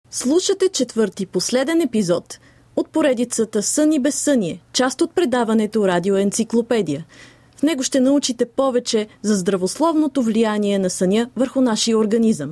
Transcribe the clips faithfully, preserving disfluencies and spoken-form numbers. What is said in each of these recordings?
Слушате четвърти последен епизод от поредицата Сън и безсъние, част от предаването Радиоенциклопедия. В него ще научите повече за здравословното влияние на съня върху нашия организъм.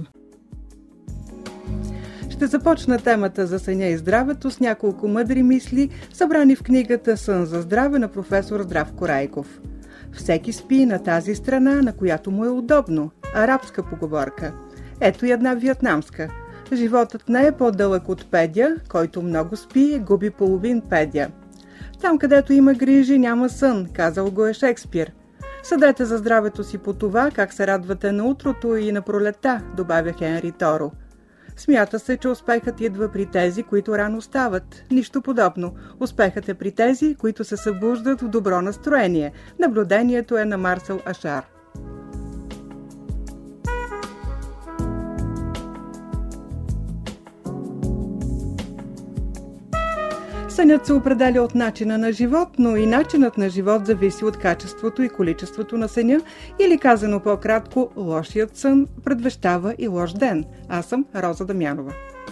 Ще започна темата за съня и здравето с няколко мъдри мисли, събрани в книгата «Сън за здраве» на професор Здравко Райков. Всеки спи на тази страна, на която му е удобно. Арабска поговорка. Ето и една виетнамска. Животът не е по-дълъг от педя, който много спи, губи половин педя. Там, където има грижи, няма сън, казал го е Шекспир. Съдете за здравето си по това, как се радвате на утрото и на пролетта, добавя Хенри Торо. Смята се, че успехът идва при тези, които рано стават. Нищо подобно. Успехът е при тези, които се събуждат в добро настроение. Наблюдението е на Марсел Ашар. Сънят се определя от начина на живот, но и начинът на живот зависи от качеството и количеството на съня, или казано по-кратко, лошият сън предвещава и лош ден. Аз съм Роза Дамянова.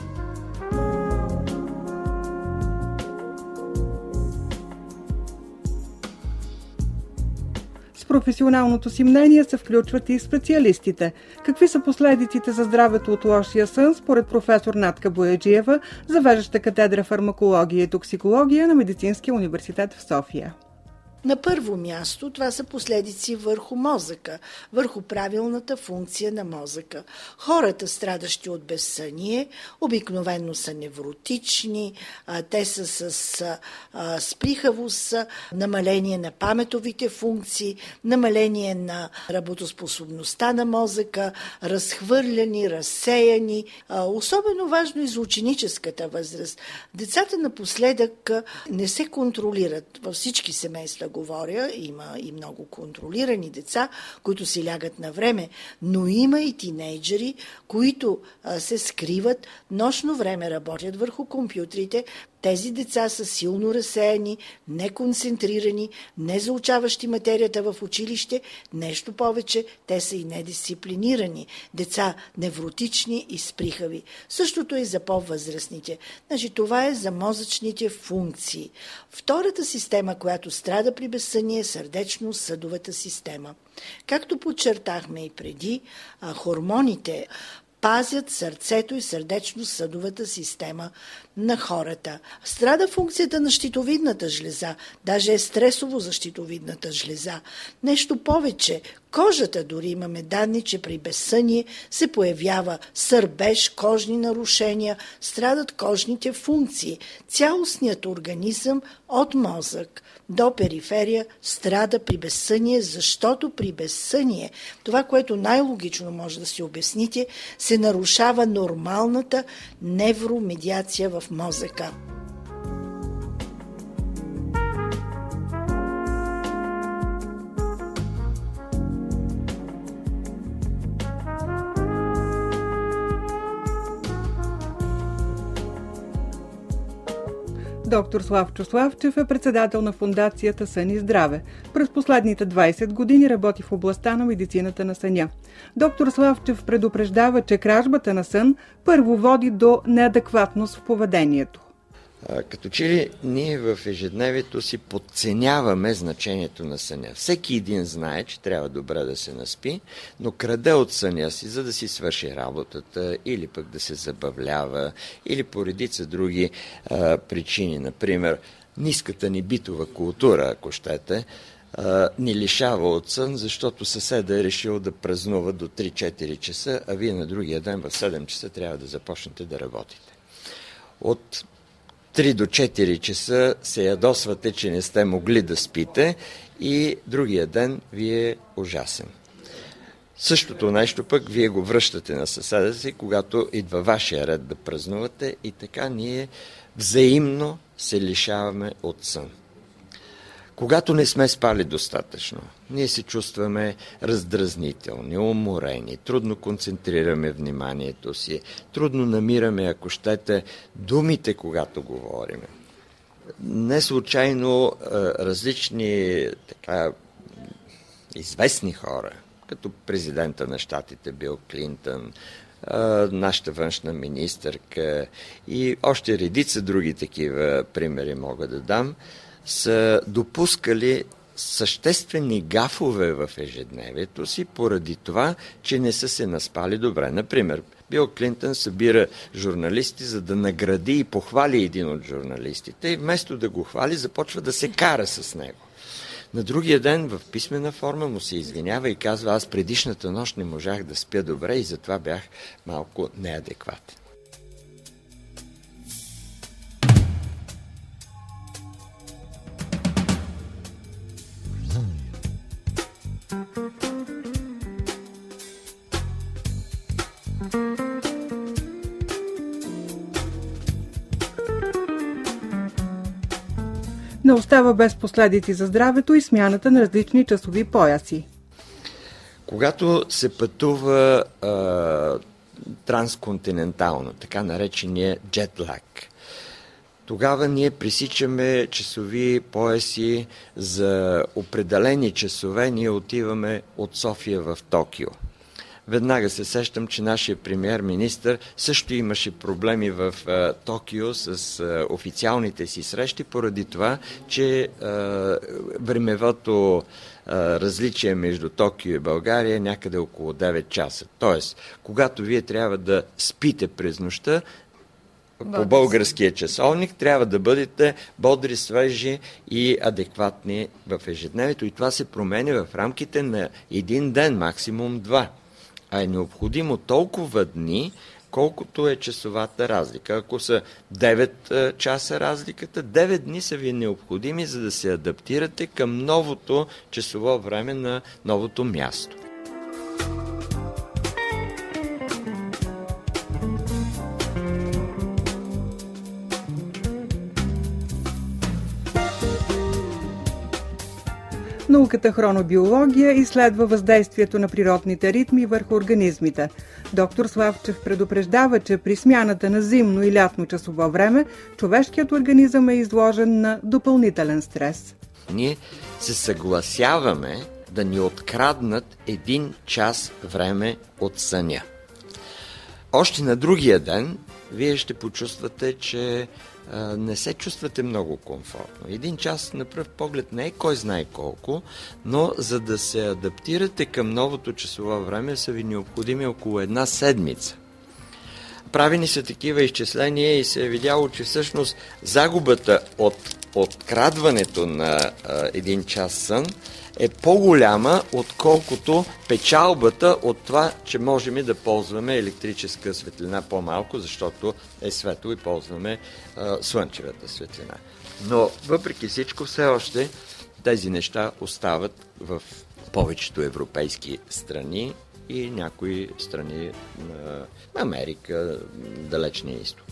С професионалното си мнение се включват и специалистите. Какви са последиците за здравето от лошия сън, според професор Натка Бояджиева, завеждаща катедра фармакология и токсикология на Медицинския университет в София? На първо място това са последици върху мозъка, върху правилната функция на мозъка. Хората, страдащи от безсъние, обикновено са невротични, те са с а, сприхавост, намаление на паметовите функции, намаление на работоспособността на мозъка, разхвърляни, разсеяни. А, особено важно и за ученическата възраст. Децата напоследък не се контролират във всички семейства. Говоря, има и много контролирани деца, които си лягат на време, но има и тинейджери, които а, се скриват, нощно време работят върху компютрите. Тези деца са силно разсеяни, неконцентрирани, не заучаващи материята в училище, нещо повече, те са и недисциплинирани. Деца невротични и сприхави. Същото е и за по-възрастните. Значи, това е за мозъчните функции. Втората система, която страда при безсъние, е сърдечно-съдовата система. Както подчертахме и преди, хормоните пазят сърцето и сърдечно-съдовата система на хората. Страда функцията на щитовидната жлеза, даже е стресово за щитовидната жлеза. Нещо повече, кожата, дори имаме данни, че при безсъние се появява сърбеж, кожни нарушения, страдат кожните функции. Цялостният организъм от мозък до периферия страда при безсъние, защото при безсъние, това, което най-логично може да си обясните, се нарушава нормалната невромедиация в мозъка. Доктор Славчо Славчев е председател на фондацията Сън и здраве. През последните двайсет години работи в областта на медицината на съня. Доктор Славчев предупреждава, че кражбата на сън първо води до неадекватност в поведението. Като че ли ние в ежедневието си подценяваме значението на съня. Всеки един знае, че трябва добре да се наспи, но краде от съня си, за да си свърши работата или пък да се забавлява, или по редица други а, причини. Например, ниската ни битова култура, ако щете, а, ни лишава от сън, защото съседа е решил да празнува до три-четири часа, а вие на другия ден в седем часа трябва да започнете да работите. От три до четири часа се ядосвате, че не сте могли да спите и другия ден ви е ужасен. Същото нещо пък вие го връщате на съседа си, когато идва вашия ред да празнувате и така ние взаимно се лишаваме от сън. Когато не сме спали достатъчно, ние се чувстваме раздразнителни, уморени, трудно концентрираме вниманието си, трудно намираме, ако щете, думите, когато говорим. Не случайно различни така известни хора, като президента на щатите Бил Клинтън, нашата външна министърка и още редица други такива примери мога да дам, са допускали съществени гафове в ежедневието си, поради това, че не са се наспали добре. Например, Бил Клинтън събира журналисти, за да награди и похвали един от журналистите и вместо да го хвали, започва да се кара с него. На другия ден в писмена форма му се извинява и казва: аз предишната нощ не можах да спя добре и затова бях малко неадекватен. Не остава без последици за здравето и смяната на различни часови пояси. Когато се пътува а, трансконтинентално, така наречения джетлаг, тогава ние пресичаме часови пояси за определени часове. Ние отиваме от София в Токио. Веднага се сещам, че нашия премиер-министър също имаше проблеми в а, Токио с а, официалните си срещи, поради това, че а, времевото а, различие между Токио и България е някъде около девет часа. Тоест, когато вие трябва да спите през нощта, по българския часовник, трябва да бъдете бодри, свежи и адекватни в ежедневието. И това се променя в рамките на един ден, максимум два. А е необходимо толкова дни, колкото е часовата разлика. Ако са девет часа разликата, девет дни са ви необходими, за да се адаптирате към новото часово време на новото място. Науката хронобиология изследва въздействието на природните ритми върху организмите. Доктор Славчев предупреждава, че при смяната на зимно и лятно часово време човешкият организъм е изложен на допълнителен стрес. Ние се съгласяваме да ни откраднат един час време от съня. Още на другия ден вие ще почувствате, че а, не се чувствате много комфортно. Един час на пръв поглед не е кой знае колко, но за да се адаптирате към новото часово време са ви необходими около една седмица. Правени са такива изчисления и се е видяло, че всъщност загубата от открадването на а, един час сън е по-голяма, отколкото печалбата от това, че можем да ползваме електрическа светлина по-малко, защото е светло и ползваме а, слънчевата светлина. Но въпреки всичко, все още тези неща остават в повечето европейски страни и някои страни на Америка, далечния изток.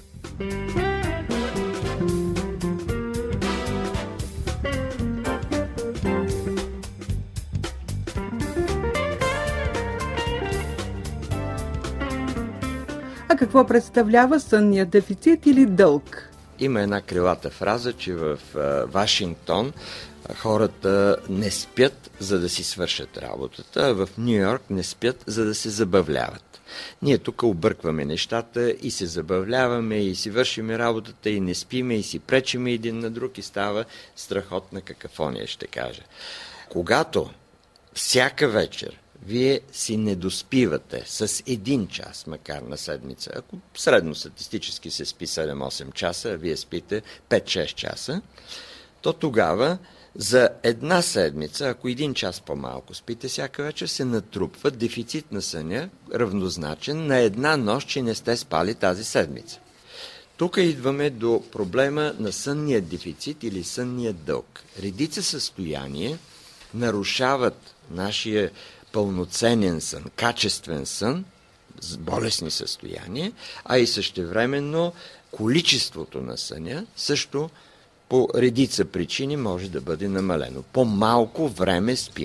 А какво представлява сънният дефицит или дълг? Има една крилата фраза, че в Вашингтон хората не спят, за да си свършат работата, а в Ню-Йорк не спят, за да се забавляват. Ние тук объркваме нещата и се забавляваме, и си вършиме работата, и не спиме, и си пречиме един на друг, и става страхотна какафония, ще кажа. Когато всяка вечер вие си не доспивате с един час, макар на седмица, ако средно статистически се спи седем-осем часа, а вие спите пет-шест часа, то тогава за една седмица, ако един час по-малко спите всяка вечер, се натрупва дефицит на съня, равнозначен на една нощ, че не сте спали тази седмица. Тук идваме до проблема на сънния дефицит или сънния дълг. Редица състояния нарушават нашия пълноценен сън, качествен сън, с болесни състояния, а и същевременно количеството на съня също по редица причини може да бъде намалено. По-малко време спим.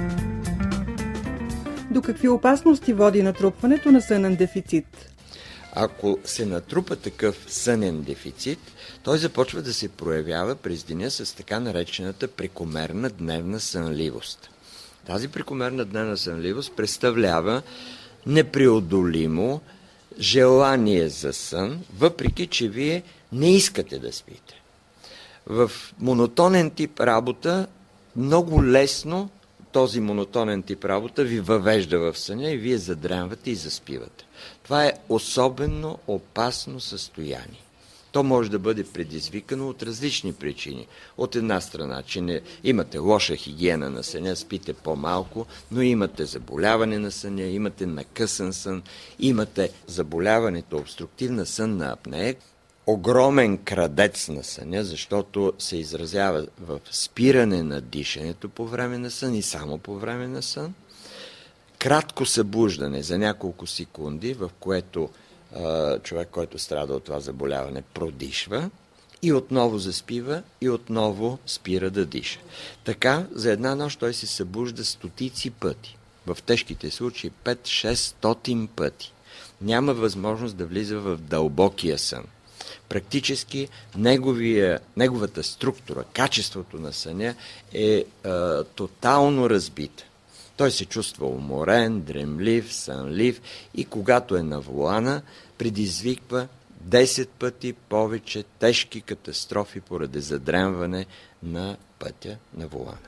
До какви опасности води натрупването на сънен дефицит? Ако се натрупа такъв сънен дефицит, той започва да се проявява през деня с така наречената прекомерна дневна сънливост. Тази прекомерна дневна сънливост представлява непреодолимо желание за сън, въпреки че вие не искате да спите. В монотонен тип работа много лесно този монотонен тип работа ви въвежда в съня и вие задрямвате и заспивате. Това е особено опасно състояние. То може да бъде предизвикано от различни причини. От една страна, че не, имате лоша хигиена на съня, спите по-малко, но имате заболяване на съня, имате накъсан сън, имате заболяването обструктивна сънна апнея, огромен крадец на съня, защото се изразява в спиране на дишането по време на сън и само по време на сън, кратко събуждане за няколко секунди, в което а, човек, който страда от това заболяване, продишва и отново заспива и отново спира да диша. Така, за една нощ той се събужда стотици пъти. В тежките случаи пет-шестстотин пъти. Няма възможност да влиза в дълбокия сън. Практически неговия, неговата структура, качеството на съня е а, тотално разбита. Той се чувства уморен, дремлив, сънлив и когато е на волана, предизвиква десет пъти повече тежки катастрофи поради задремване на пътя на волана.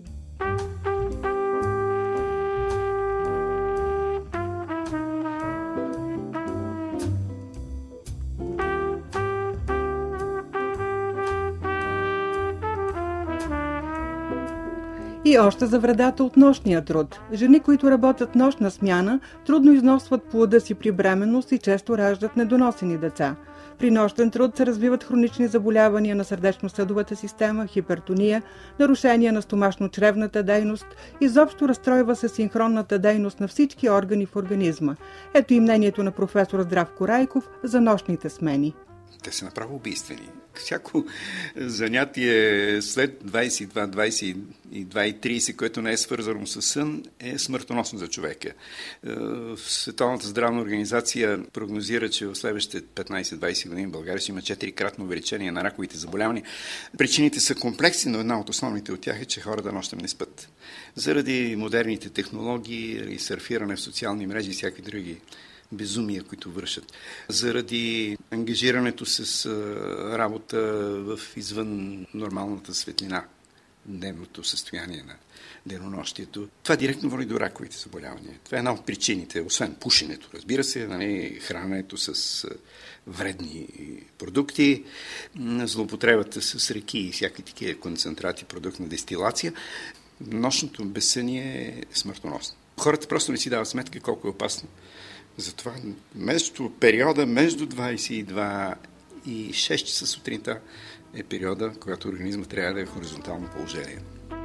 И още за вредата от нощния труд. Жени, които работят нощна смяна, трудно износват плода си при бременност и често раждат недоносени деца. При нощен труд се развиват хронични заболявания на сърдечно-съдовата система, хипертония, нарушения на стомашно-чревната дейност, изобщо разстройва се синхронната дейност на всички органи в организма. Ето и мнението на професор Здравко Райков за нощните смени. Те са направо убийствени. Всяко занятие след двайсет и два, двайсет и два и трийсет, което не е свързано с сън, е смъртоносно за човека. Световната здравна организация прогнозира, че в следващите петнайсет-двайсет години в България ще има четирикратно увеличение на раковите заболявания. Причините са комплексни, но една от основните от тях е, че хората нощем не спят. Заради модерните технологии и сърфиране в социални мрежи и всякакви други безумия, които вършат. Заради ангажирането с работа в извън нормалната светлина, дневното състояние на денонощието. Това директно води до раковите заболявания. Това е една от причините, освен пушенето, разбира се, нали, храненето с вредни продукти, злоупотребата с реки и всякакви такива концентрати, продукт на дестилация. Нощното безсъние е смъртоносно. Хората просто не си дават сметка колко е опасно. Затова между периода между двайсет и два и шест часа сутринта е периода, когато организмът трябва да е в хоризонтално положение.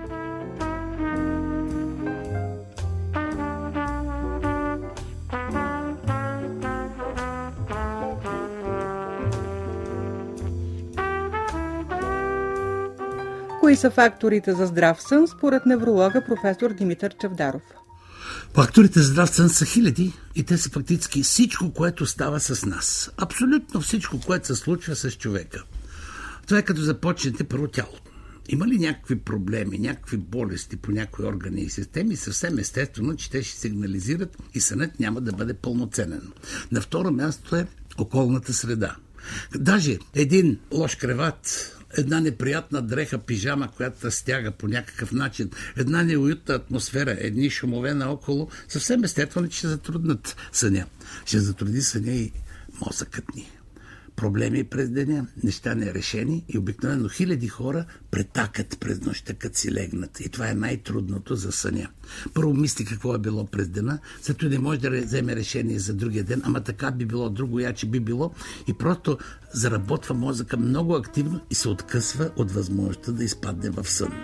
Кои са факторите за здрав сън според невролога професор Димитър Чавдаров? Факторите за здрав сън са хиляди и те са фактически всичко, което става с нас. Абсолютно всичко, което се случва с човека. Това е като започнете първо тялото. Има ли някакви проблеми, някакви болести по някои органи и системи, съвсем естествено, че те ще сигнализират и сънът няма да бъде пълноценен. На второ място е околната среда. Даже един лош креват, една неприятна дреха, пижама, която стяга по някакъв начин, една неуютна атмосфера, едни шумове наоколо, съвсем естествено, че ще затруднат съня. Ще затруди съня и мозъкът ни. Проблеми през деня, неща нерешени и обикновено хиляди хора претакат през нощта, като си легнат. И това е най-трудното за съня. Първо мисли какво е било през дена, след не може да вземе решение за другия ден, ама така би било, друго яче би било и просто заработва мозъка много активно и се откъсва от възможността да изпадне в сън.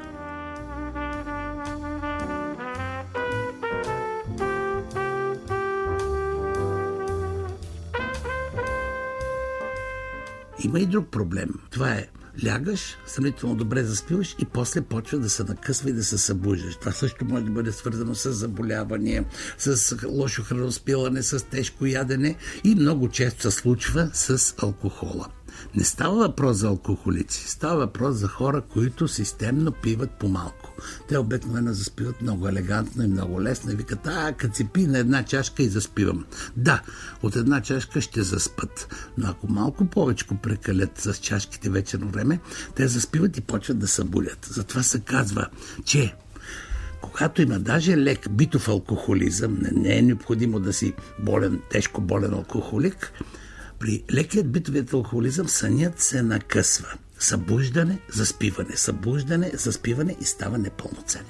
Има и друг проблем. Това е лягаш, сравнително добре заспиваш и после почва да се накъсва и да се събуждаш. Това също може да бъде свързано с заболявания, с лошо храноспилане, с тежко ядене и много често се случва с алкохола. Не става въпрос за алкохолици, става въпрос за хора, които системно пиват по-малко. Те обикновено заспиват много елегантно и много лесно и викат: а, като си пи на една чашка и заспивам. Да, от една чашка ще заспат, но ако малко повече прекалят с чашките вечерно време, те заспиват и почват да събудят. Затова се казва, че когато има даже лек битов алкохолизъм, не, не е необходимо да си болен, тежко болен алкохолик, при лекият битовият алкохолизъм сънят се накъсва. Събуждане, заспиване, събуждане, заспиване и става непълноценен.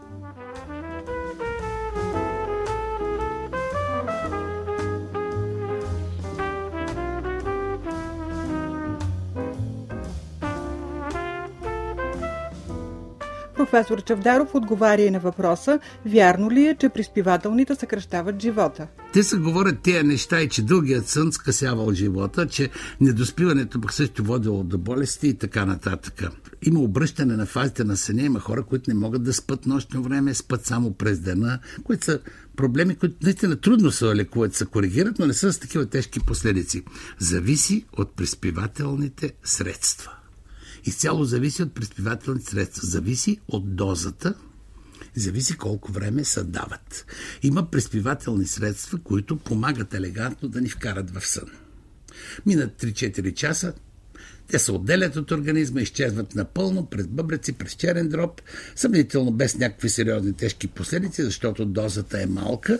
Професор Чавдаров отговаря и на въпроса: вярно ли е, че приспивателните съкращават живота? Те се говорят тия неща и че дългият сън скъсявал живота, че недоспиването пък също водило до болести и така нататък. Има обръщане на фазите на съня, има хора, които не могат да спят нощно време, спят само през дена, които са проблеми, които наистина трудно се лекуват, се коригират, но не са с такива тежки последици. Зависи от приспивателните средства. Изцяло зависи от приспивателните средства. Зависи от дозата, зависи колко време се дават. Има приспивателни средства, които помагат елегантно да ни вкарат в сън. Минат три-четири часа, те се отделят от организма, изчезват напълно през бъбреци, през черен дроб, съмнително без някакви сериозни тежки последици, защото дозата е малка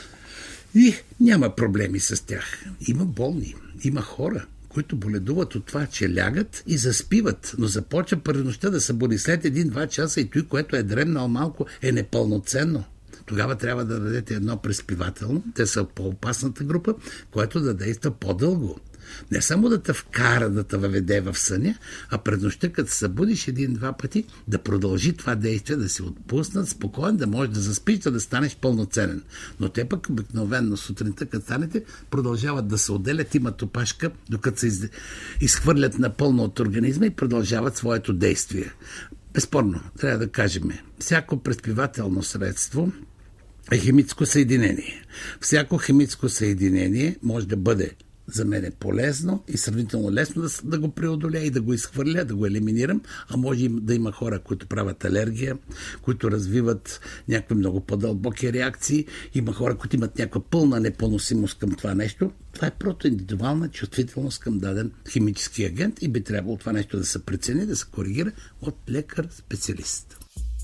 и няма проблеми с тях. Има болни, има хора, които боледуват от това, че лягат и заспиват, но започва през нощта да се буди след един-два часа и той, което е дремнал малко, е непълноценно. Тогава трябва да дадете едно приспивателно, те са по-опасната група, което да действа по-дълго. Не само да те вкара, да те въведе в съня, а през нощта, като се събудиш един-два пъти, да продължи това действие, да се отпуснат спокойно, да можеш да заспиш, да станеш пълноценен. Но те пък обикновено сутринта, като станете, продължават да се отделят, имат опашка, докато се из... изхвърлят напълно от организма и продължават своето действие. Безспорно, трябва да кажем, всяко приспивателно средство е химическо съединение. Всяко химическо съединение може да бъде за мен е полезно и сравнително лесно да, да го преодоля и да го изхвърля, да го елиминирам, а може да има хора, които правят алергия, които развиват някакви много по-дълбоки реакции, има хора, които имат някаква пълна непоносимост към това нещо. Това е просто индивидуална чувствителност към даден химически агент и би трябвало това нещо да се прецени, да се коригира от лекар-специалист.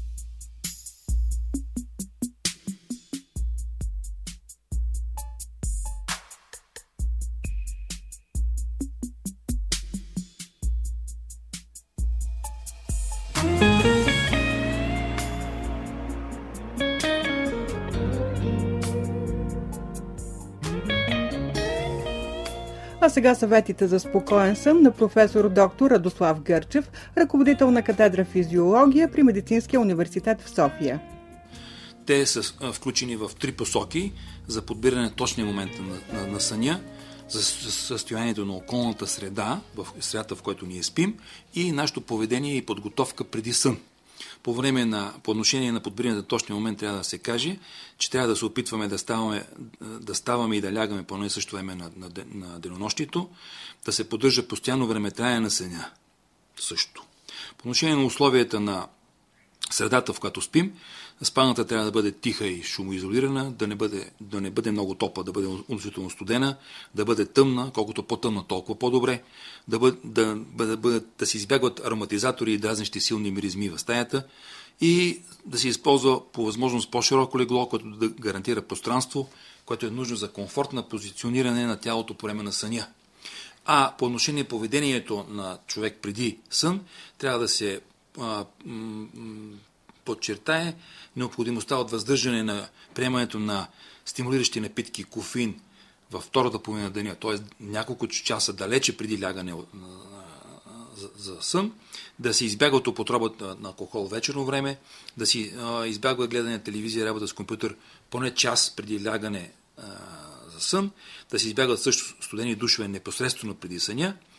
А сега съветите за спокоен сън на професор доктор Радослав Гърчев, ръководител на катедра физиология при Медицинския университет в София. Те са включени в три посоки за подбиране на точния момент на, на, на съня, за състоянието на околната среда, в средата, в която ние спим, и нашето поведение и подготовка преди сън. По време на, по отношение на подбиране на точния момент трябва да се каже, че трябва да се опитваме да ставаме, да ставаме и да лягаме по едно и също време на, на, на денонощието, да се поддържа постоянно времетраене на съня. Също. По отношение на условията на средата, в която спим, спалната трябва да бъде тиха и шумоизолирана, да не бъде, да не бъде много топла, да бъде относително студена, да бъде тъмна, колкото по-тъмна, толкова по-добре, да, бъд, да, да, да, да се избягват ароматизатори и дразнещи силни миризми в стаята и да се използва по възможност по-широко легло, което да гарантира пространство, което е нужно за комфортно позициониране на тялото по време на съня. А по отношение поведението на човек преди сън, трябва да се а, м- м- подчертае необходимостта от въздържане на приемането на стимулиращи напитки, кофеин във втората половина на деня, т.е. няколко часа далече преди лягане за, за сън, да се избягва от употребата на алкохол вечерно време, да си а, избягва гледане на телевизия, работа с компютър поне час преди лягане а, за сън, да се избягват също студени душове непосредствено преди съня,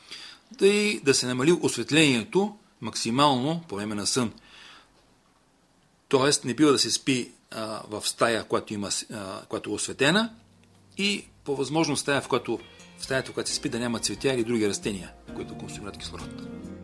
да, и да се намали осветлението максимално по време на сън. Тоест не бива да се спи а, в стая, която, има, а, която е осветена, и по възможност стая, в която, в стаята, в която се спи, да няма цветя или други растения, които консумират кислород.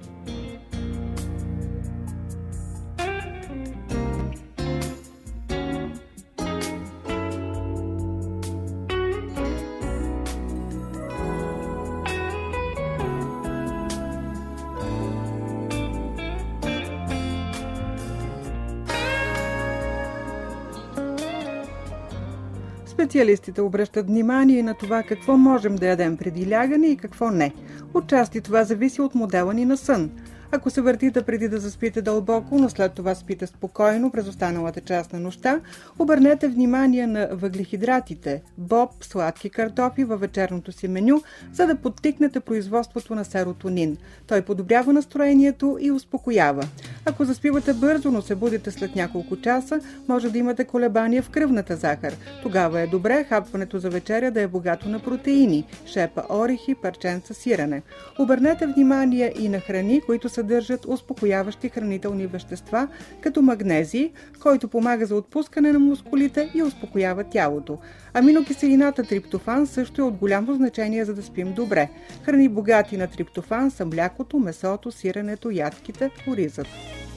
Специалистите обръщат внимание на това какво можем да ядем преди лягане и какво не. Отчасти това зависи от модела ни на сън. Ако се въртите преди да заспите дълбоко, но след това спите спокойно през останалата част на нощта, обърнете внимание на въглехидратите, боб, сладки картофи във вечерното си меню, за да подтикнете производството на серотонин. Той подобрява настроението и успокоява. Ако заспивате бързо, но се будите след няколко часа, може да имате колебания в кръвната захар. Тогава е добре хапването за вечеря да е богато на протеини, шепа орехи, парченца сирене. Обърнете внимание и на храни, които съдържат успокояващи хранителни вещества, като магнезий, който помага за отпускане на мускулите и успокоява тялото. Аминокиселината триптофан също е от голямо значение, за да спим добре. Храни богати на триптофан са млякото, месото, сиренето, ядките, оризът.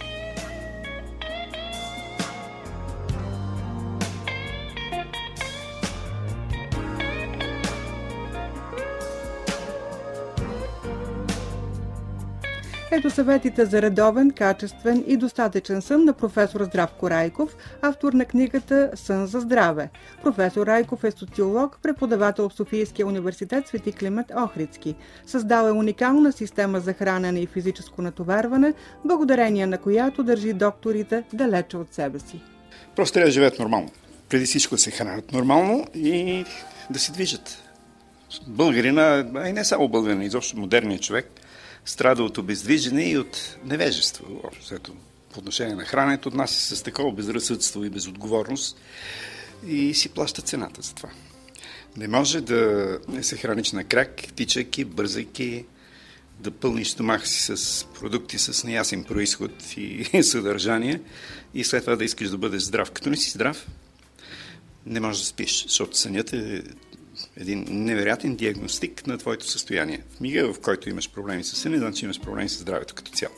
Ето съветите за редовен, качествен и достатъчен сън на професор Здравко Райков, автор на книгата «Сън за здраве». Професор Райков е социолог, преподавател в Софийския университет Свети Климент Охридски. Създал е уникална система за хранене и физическо натоварване, благодарение на която държи докторите далече от себе си. Просто трябва да живеят нормално. Преди всичко да се хранят нормално и да се движат. Българина, а и не само българина, изобщо модерният човек, страда от обездвижене и от невежество. Общо, по отношение на храненето, отнася се с такова безразсъдство и безотговорност и си плаща цената за това. Не може да се храниш на крак, тичайки, бързайки, да пълниш стомаха си с продукти с неясен произход и съдържание и след това да искаш да бъдеш здрав. Като не си здрав, не можеш да спиш, защото сънят е един невероятен диагностик на твоето състояние. В мига, в който имаш проблеми с съня, значи имаш проблеми с здравето като цяло.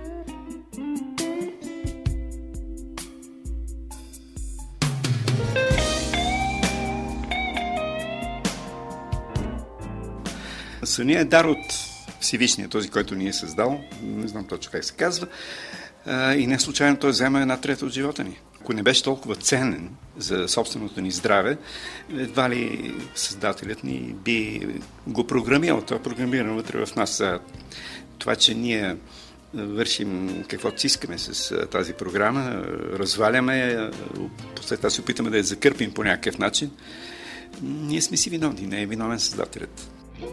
Съня е дар от Всевишния, този, който ни е създал, не знам точно как се казва, и не случайно той взема една трета от живота ни. Ако не беше толкова ценен за собственото ни здраве, едва ли създателят ни би го програмирал. Това е програмирано вътре в нас. Това, че ние вършим каквото искаме с тази програма, разваляме, след това се опитаме да я закърпим по някакъв начин, ние сме си виновни, не е виновен създателят.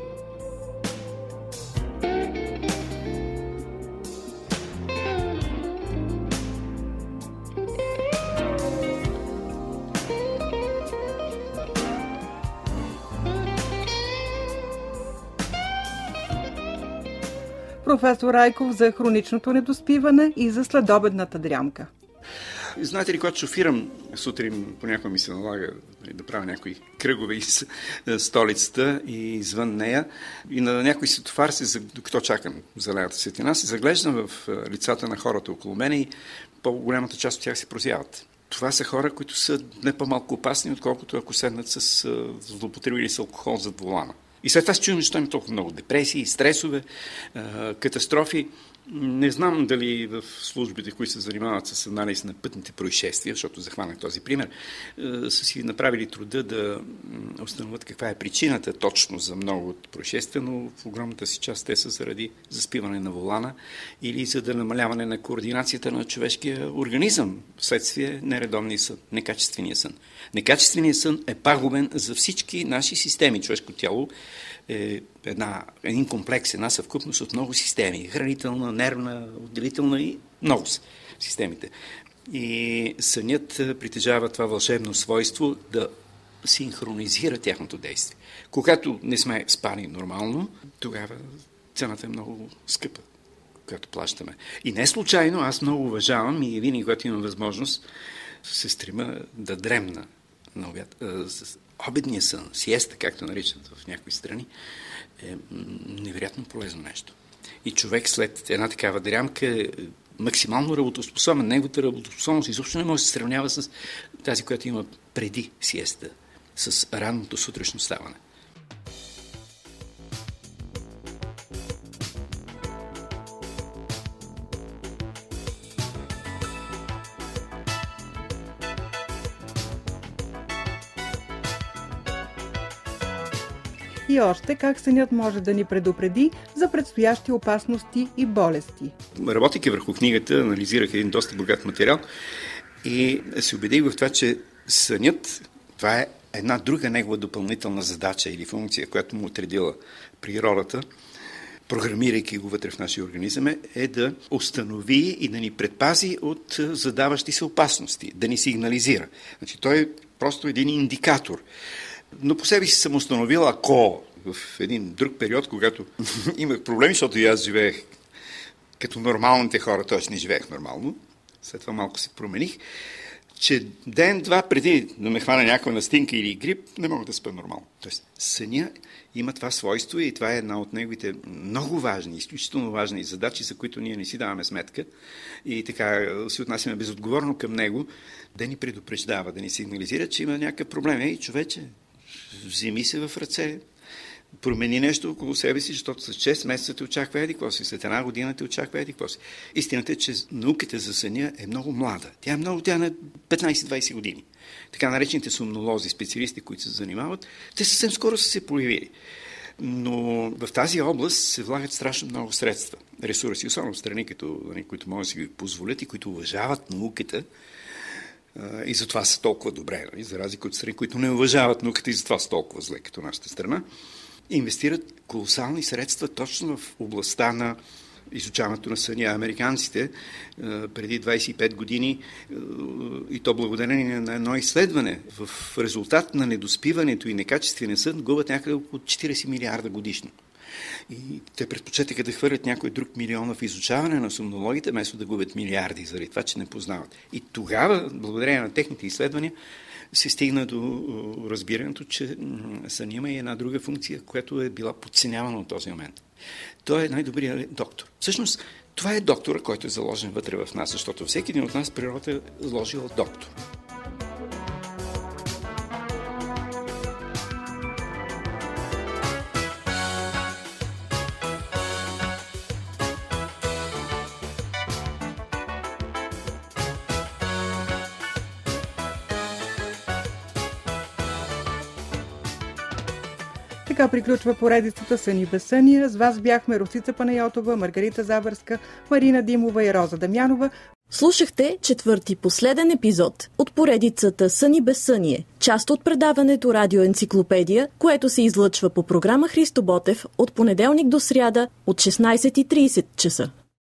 Професор Райков за хроничното недоспиване и за следобедната дрямка. Знаете ли, когато шофирам сутрин, понякога ми се налага да правя някои кръгове из столицата и извън нея, и на някой светофар си, докато чакам зелената светлина, се заглеждам в лицата на хората около мене и по-голямата част от тях се прозяват. Това са хора, които са не по-малко опасни, отколкото ако седнат с злоупотребили с алкохол зад волана. И след това се чувам, защо има толкова много депресии, стресове, катастрофи. Не знам дали в службите, които се занимават с анализ на пътните происшествия, защото захванах този пример, са си направили труда да установят каква е причината точно за много от происшествия, но в огромната си част те са заради заспиване на волана или за да намаляване на координацията на човешкия организъм, вследствие нередовния сън, некачествения сън. Некачественият сън е пагубен за всички наши системи. Човешко тяло е една, един комплекс, една съвкупност от много системи. Хранителна, нервна, отделителна и много са системите. И сънят притежава това вълшебно свойство да синхронизира тяхното действие. Когато не сме спали нормално, тогава цената е много скъпа, която плащаме. И не случайно аз много уважавам и винаги, когато имам възможност, се стрима да дремна на обяд. С обедния сън, сиеста, както наричат в някои страни, е невероятно полезно нещо. И човек след една такава дрямка е максимално работоспособен. Неговата работоспособност изобщо не може да се сравнява с тази, която има преди сиеста, с ранното сутрешно ставане. И още как сънят може да ни предупреди за предстоящи опасности и болести. Работейки върху книгата, анализирах един доста богат материал и се убедих в това, че сънят, това е една друга негова допълнителна задача или функция, която му отредила природата, програмирайки го вътре в нашия организъм, е да установи и да ни предпази от задаващи се опасности, да ни сигнализира. Значи, той е просто един индикатор. Но по себе си съм установил, ако в един друг период, когато имах проблеми, защото и аз живеех като нормалните хора, т.е. не живеех нормално, след това малко се промених, че ден-два преди да ме хвана някаква настинка или грип, не мога да спя нормално. Тоест, съня има това свойство и това е една от неговите много важни, изключително важни задачи, за които ние не си даваме сметка и така се отнасяме безотговорно към него, да ни предупреждава, да ни сигнализира, че има някакъв проблем. Ей, човече, вземи се в ръце, промени нещо около себе си, защото с шест месеца те очаква еди какво си, след една година те очаква еди какво си. Истината е, че науката за съня е много млада. Тя е много, тя е на петнайсет-двайсет години. Така наречените сомнолози, специалисти, които се занимават, те съвсем скоро са се появили. Но в тази област се влагат страшно много средства, ресурси, особено в страни, като, които могат да си ги позволят и които уважават науката, и затова са толкова добре, за разлика от страни, които не уважават науката и затова са толкова зле, като нашата страна, инвестират колосални средства точно в областта на изучаването на съня. Американците преди двайсет и пет години, и то благодарение на едно изследване, в резултат на недоспиването и некачествения сън губят някъде около четирийсет милиарда годишно. И те предпочетаха да хвърлят някой друг милион в изучаване на сомнологите, вместо да губят милиарди, заради това, че не познават. И тогава, благодарение на техните изследвания, се стигна до разбирането, че сън има и една друга функция, която е била подценявана от този момент. Той е най-добрият доктор. Всъщност, това е доктора, който е заложен вътре в нас, защото всеки един от нас природата е заложила доктор. Така приключва поредицата Съни без съня. С вас бяхме Росица Панайотова, Маргарита Забърска, Марина Димова и Роза Дамянова. Слушахте четвърти последен епизод от поредицата Съни без съние, част от предаването Радио Енциклопедия, което се излъчва по програма Христо Ботев от понеделник до сряда от шестнайсет и трийсет часа.